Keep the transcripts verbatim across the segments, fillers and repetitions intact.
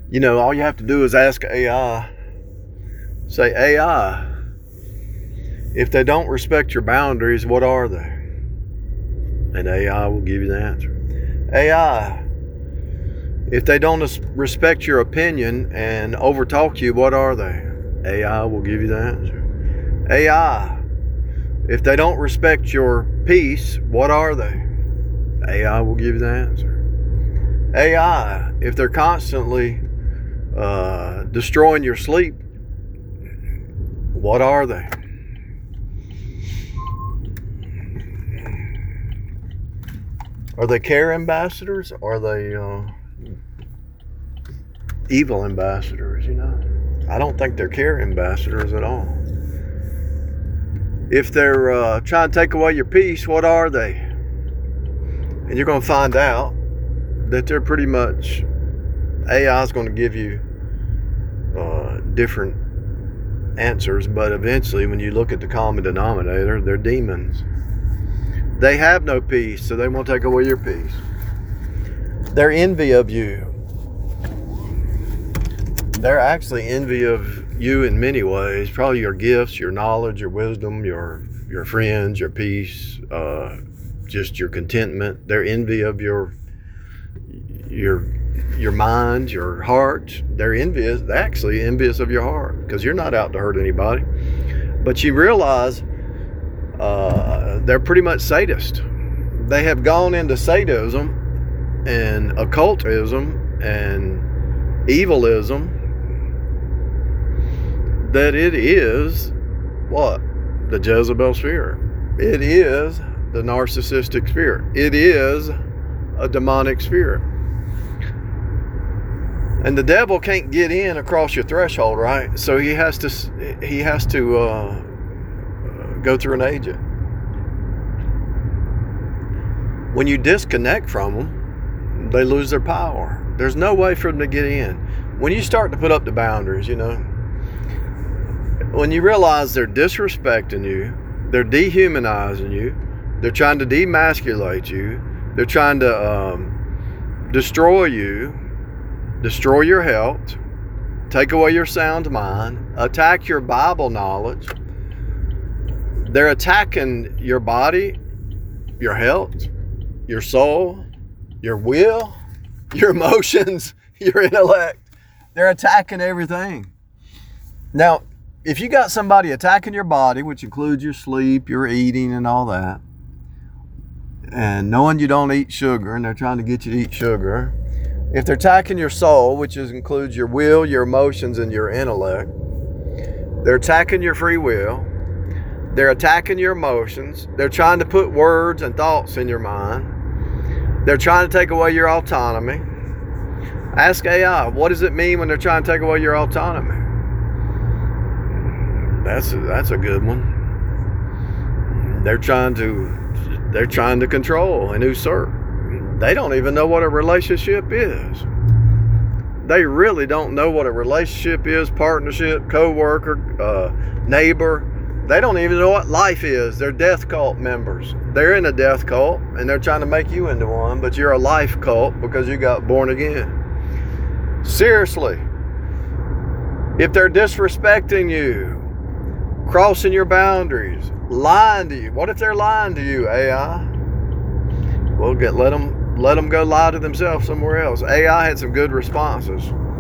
You know, all you have to do is ask A I, say, A I, if they don't respect your boundaries, what are they? And A I will give you the answer. A I, if they don't respect your opinion and overtalk you, what are they? A I will give you the answer. A I, if they don't respect your peace, what are they? A I will give you the answer. A I, if they're constantly uh, destroying your sleep, what are they? Are they care ambassadors? Or are they uh, evil ambassadors, you know? I don't think they're care ambassadors at all. If they're uh, trying to take away your peace, what are they? And you're going to find out that they're pretty much, A I is going to give you uh, different answers, but eventually when you look at the common denominator, they're demons. They have no peace, so they won't take away your peace. They're envy of you. They're actually envy of you in many ways. Probably your gifts, your knowledge, your wisdom, your your friends, your peace, uh, just your contentment. They're envy of your your your mind, your heart. They're envious. They're actually envious of your heart because you're not out to hurt anybody. But you realize uh, they're pretty much sadists. They have gone into sadism and occultism and evilism. That it is what? The Jezebel sphere. It is the narcissistic sphere. It is a demonic sphere. And the devil can't get in across your threshold, right? So he has to he has to uh, go through an agent. When you disconnect from them, they lose their power. There's no way for them to get in. When you start to put up the boundaries, you know, when you realize they're disrespecting you, they're dehumanizing you, they're trying to demasculate you, they're trying to um, destroy you, destroy your health, take away your sound mind, attack your Bible knowledge. They're attacking your body, your health, your soul, your will, your emotions, your intellect. They're attacking everything. Now, if you got somebody attacking your body, which includes your sleep, your eating, and all that, and knowing you don't eat sugar, and they're trying to get you to eat sugar, if they're attacking your soul, which is, includes your will, your emotions, and your intellect, they're attacking your free will, they're attacking your emotions, they're trying to put words and thoughts in your mind, they're trying to take away your autonomy. Ask A I, what does it mean when they're trying to take away your autonomy? That's a, that's a good one. They're trying to they're trying to control and usurp. They don't even know what a relationship is. They really don't know what a relationship is, partnership, co-worker, uh, neighbor. They don't even know what life is. They're death cult members. They're in a death cult and they're trying to make you into one, but you're a life cult because you got born again. Seriously. If they're disrespecting you, crossing your boundaries, lying to you. What if they're lying to you, A I? Well, get let them let them go lie to themselves somewhere else. A I had some good responses.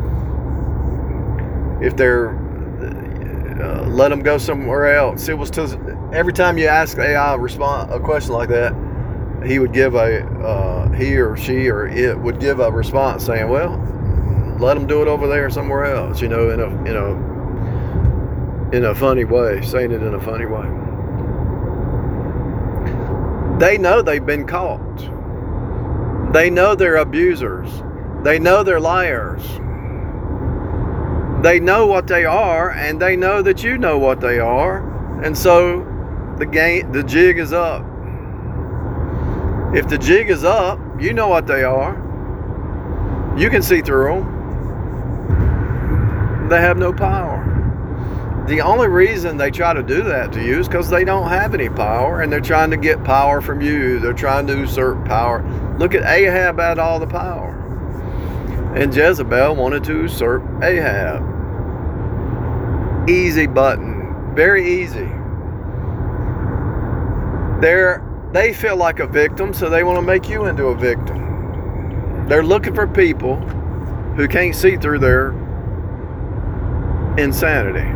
If they're uh, let them go somewhere else. It was to every time you ask A I a response a question like that, he would give a uh, he or she or it would give a response saying, "Well, let them do it over there somewhere else." You know, in a in a in a funny way, saying it in a funny way. They know they've been caught. They know they're abusers. They know they're liars. They know what they are, and they know that you know what they are, and so the game, the jig is up. If the jig is up, you know what they are. You can see through them. They have no power. The only reason they try to do that to you is because they don't have any power and they're trying to get power from you. They're trying to usurp power. Look at Ahab had all the power. And Jezebel wanted to usurp Ahab. Easy button. Very easy. They're, they feel like a victim, so they want to make you into a victim. They're looking for people who can't see through their insanity.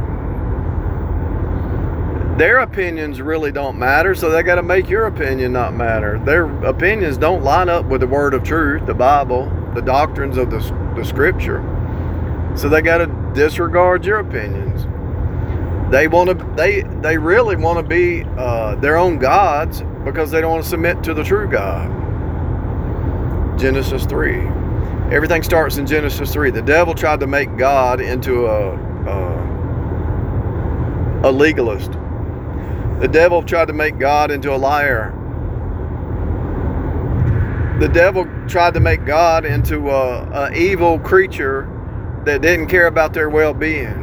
Their opinions really don't matter, so they got to make your opinion not matter. Their opinions don't line up with the word of truth, the Bible, the doctrines of the, the scripture. So they got to disregard your opinions. They want to. They they really want to be uh, their own gods because they don't want to submit to the true God. Genesis three. Everything starts in Genesis three. The devil tried to make God into a a, a legalist. The devil tried to make God into a liar. The devil tried to make God into a, a evil creature that didn't care about their well-being.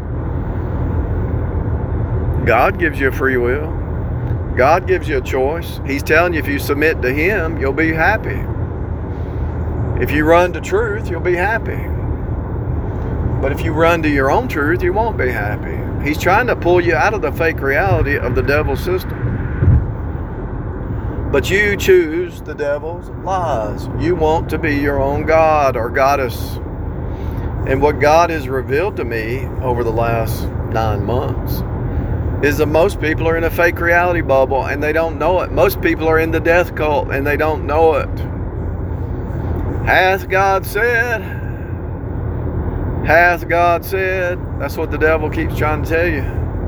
God gives you a free will. God gives you a choice. He's telling you if you submit to Him, you'll be happy. If you run to truth, you'll be happy. But if you run to your own truth, you won't be happy. He's trying to pull you out of the fake reality of the devil's system. But you choose the devil's lies. You want to be your own God or goddess. And what God has revealed to me over the last nine months is that most people are in a fake reality bubble and they don't know it. Most people are in the death cult and they don't know it. Hath God said? Hath God said? That's what the devil keeps trying to tell you.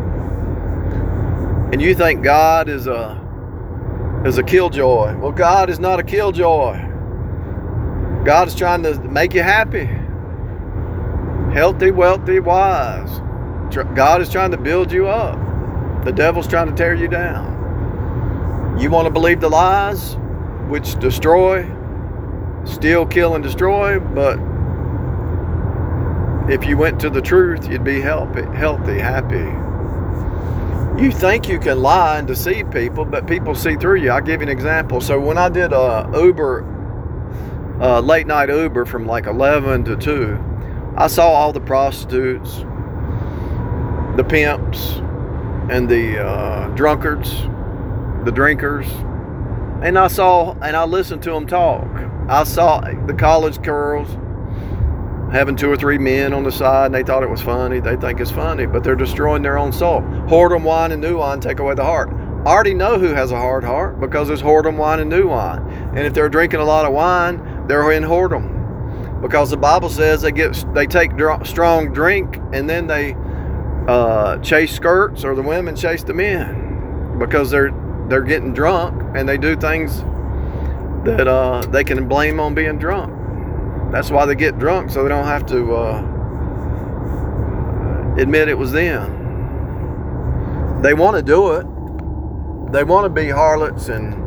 And you think God is a is a killjoy. Well, God is not a killjoy. God is trying to make you happy. Healthy, wealthy, wise. God is trying to build you up. The devil's trying to tear you down. You want to believe the lies, which destroy, steal, kill, and destroy, but if you went to the truth, you'd be healthy, healthy, happy. You think you can lie and deceive people, but people see through you. I'll give you an example. So when I did a Uber, uh, late night Uber from like eleven to two, I saw all the prostitutes, the pimps, and the uh, drunkards, the drinkers, and I saw and I listened to them talk. I saw the college girls having two or three men on the side, and they thought it was funny. They think it's funny, but they're destroying their own soul. Whoredom, wine, and new wine take away the heart. I already know who has a hard heart because there's whoredom, wine, and new wine. And if they're drinking a lot of wine, they're in whoredom, because the Bible says they get they take dr- strong drink and then they uh, chase skirts, or the women chase the men because they're they're getting drunk and they do things that uh, they can blame on being drunk. That's why they get drunk, so they don't have to uh, admit it was them. They want to do it. They want to be harlots and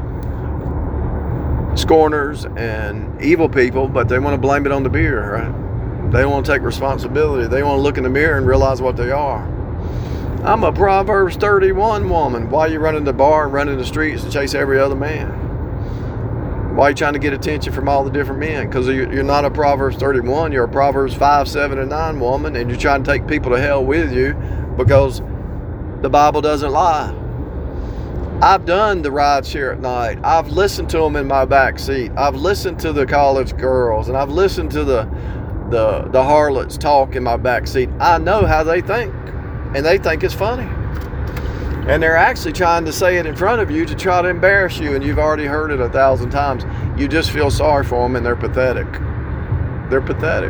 scorners and evil people, but they want to blame it on the beer, right? They don't want to take responsibility. They want to look in the mirror and realize what they are. I'm a Proverbs thirty-one woman. Why are you running the bar and running the streets to chase every other man? Why are you trying to get attention from all the different men? Because you're not a Proverbs thirty-one. You're a Proverbs five, seven, and nine woman, and you're trying to take people to hell with you because the Bible doesn't lie. I've done the ride share at night. I've listened to them in my back seat. I've listened to the college girls, and I've listened to the the the harlots talk in my back seat. I know how they think, and they think it's funny. And they're actually trying to say it in front of you to try to embarrass you, and you've already heard it a thousand times. You just feel sorry for them, and they're pathetic. They're pathetic.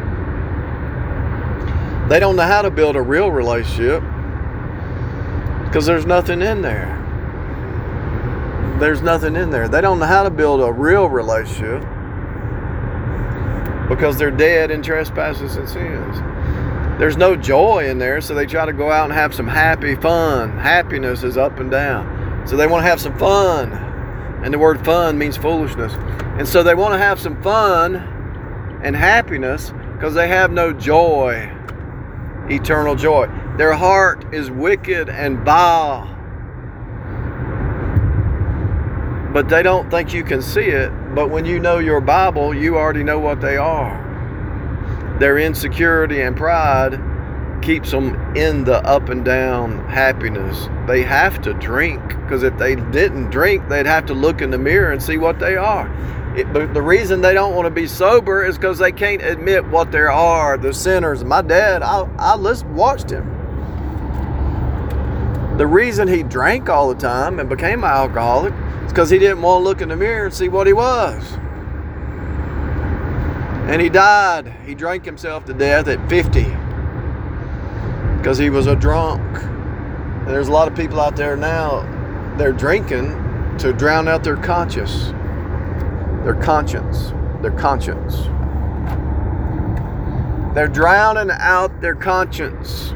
They don't know how to build a real relationship because there's nothing in there. There's nothing in there. They don't know how to build a real relationship because they're dead in trespasses and sins. There's no joy in there, so they try to go out and have some happy fun. Happiness is up and down. So they want to have some fun. And the word fun means foolishness. And so they want to have some fun and happiness because they have no joy, eternal joy. Their heart is wicked and vile. but they don't think you can see it. But when you know your Bible, you already know what they are. Their insecurity and pride keeps them in the up and down happiness. They have to drink, because if they didn't drink, they'd have to look in the mirror and see what they are. It, but the reason they don't want to be sober is because they can't admit what they are, the sinners. My dad, I, I listened, watched him. The reason he drank all the time and became an alcoholic is because he didn't want to look in the mirror and see what he was. And he died. He drank himself to death at fifty because he was a drunk. And there's a lot of people out there now, they're drinking to drown out their conscience. Their conscience. Their conscience. They're drowning out their conscience.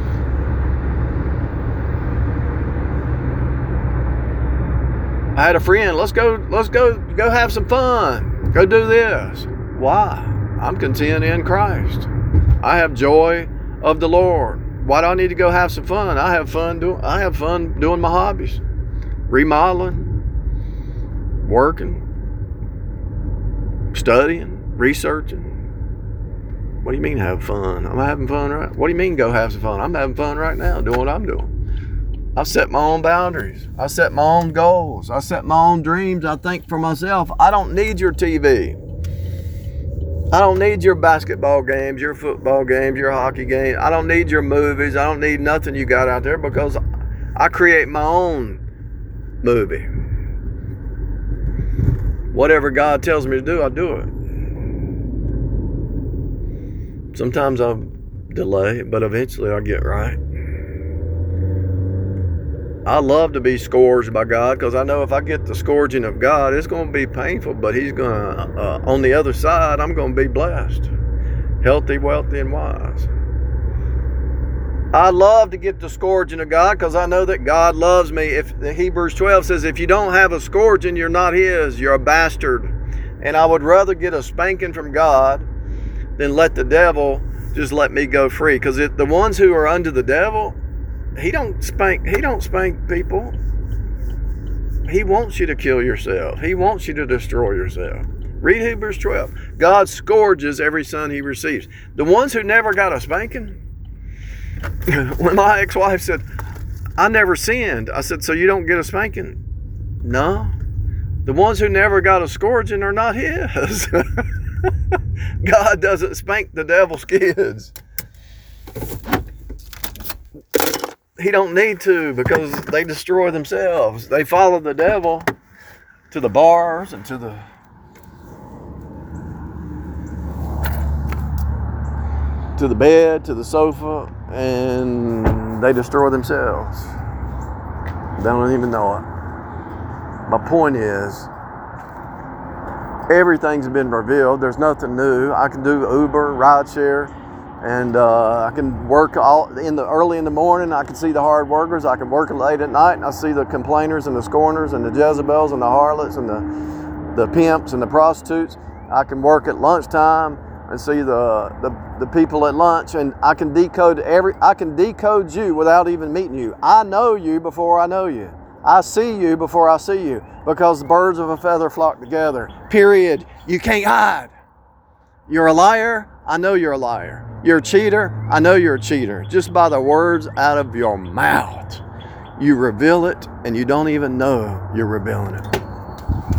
I had a friend, let's go, let's go, go have some fun. Go do this. Why? I'm content in Christ. I have joy of the Lord. Why do I need to go have some fun? I have fun doing, I have fun doing my hobbies. Remodeling, working, studying, researching. What do you mean have fun? I'm having fun right. What do you mean go have some fun? I'm having fun right now doing what I'm doing. I set my own boundaries. I set my own goals. I set my own dreams. I think for myself. I don't need your T V. I don't need your basketball games, your football games, your hockey games. I don't need your movies. I don't need nothing you got out there, because I create my own movie. Whatever God tells me to do, I do it. Sometimes I'll delay, but eventually I'll get right. I love to be scourged by God, because I know if I get the scourging of God, it's going to be painful, but he's going to, uh, on the other side, I'm going to be blessed. Healthy, wealthy, and wise. I love to get the scourging of God, because I know that God loves me. If the Hebrews twelve says, if you don't have a scourging, you're not his, you're a bastard. And I would rather get a spanking from God than let the devil just let me go free. Because the ones who are under the devil, He don't spank, he don't spank people. He wants you to kill yourself. He wants you to destroy yourself. Read Hebrews twelve. God scourges every son he receives. The ones who never got a spanking, when my ex-wife said, I never sinned, I said, so you don't get a spanking? No. The ones who never got a scourging are not his. God doesn't spank the devil's kids. He don't need to, because they destroy themselves. They follow the devil to the bars and to the to the bed, to the sofa, and they destroy themselves. They don't even know it. My point is, everything's been revealed. There's nothing new. I can do Uber, rideshare. And uh, I can work all in the early in the morning. I can see the hard workers. I can work late at night, and I see the complainers and the scorners and the Jezebels and the harlots and the the pimps and the prostitutes. I can work at lunchtime and see the, the the people at lunch, and I can decode every. I can decode you without even meeting you. I know you before I know you. I see you before I see you, because the birds of a feather flock together. Period. You can't hide. You're a liar. I know you're a liar. You're a cheater. I know you're a cheater. Just by the words out of your mouth, you reveal it, and you don't even know you're revealing it.